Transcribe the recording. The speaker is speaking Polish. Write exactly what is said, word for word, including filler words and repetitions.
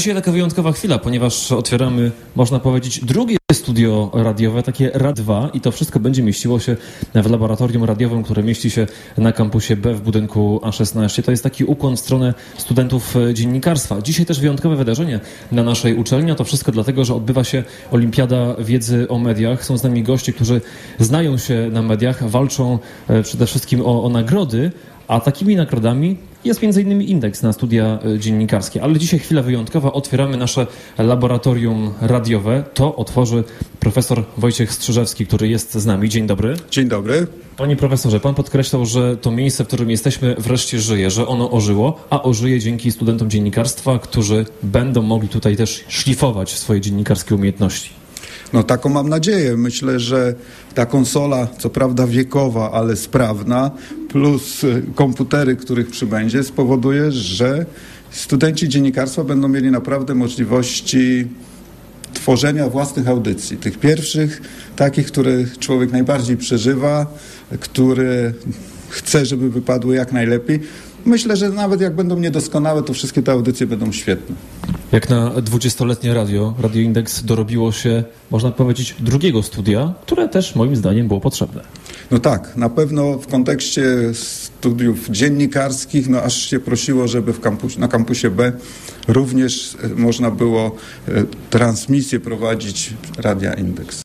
dzisiaj taka wyjątkowa chwila, ponieważ otwieramy, można powiedzieć, drugie studio radiowe, takie RAD dwa i to wszystko będzie mieściło się w laboratorium radiowym, które mieści się na kampusie B w budynku A szesnaście. To jest taki ukłon w stronę studentów dziennikarstwa. Dzisiaj też wyjątkowe wydarzenie na naszej uczelni, a to wszystko dlatego, że odbywa się Olimpiada Wiedzy o Mediach. Są z nami goście, którzy znają się na mediach, walczą przede wszystkim o, o nagrody, a takimi nagrodami jest między innymi indeks na studia dziennikarskie. Ale dzisiaj chwila wyjątkowa. Otwieramy nasze laboratorium radiowe. To otworzy profesor Wojciech Strzyżewski, który jest z nami. Dzień dobry. Dzień dobry. Panie profesorze, pan podkreślał, że to miejsce, w którym jesteśmy, wreszcie żyje, że ono ożyło, a ożyje dzięki studentom dziennikarstwa, którzy będą mogli tutaj też szlifować swoje dziennikarskie umiejętności. No taką mam nadzieję. Myślę, że ta konsola, co prawda wiekowa, ale sprawna, plus komputery, których przybędzie, spowoduje, że studenci dziennikarstwa będą mieli naprawdę możliwości tworzenia własnych audycji. Tych pierwszych, takich, które człowiek najbardziej przeżywa, które chce, żeby wypadły jak najlepiej. Myślę, że nawet jak będą niedoskonałe, to wszystkie te audycje będą świetne. Jak na dwudziestoletnie radio, Radio Indeks dorobiło się, można powiedzieć, drugiego studia, które też moim zdaniem było potrzebne. No tak, na pewno w kontekście studiów dziennikarskich, no aż się prosiło, żeby w kampusie, na kampusie B również można było transmisję prowadzić Radia Indeks.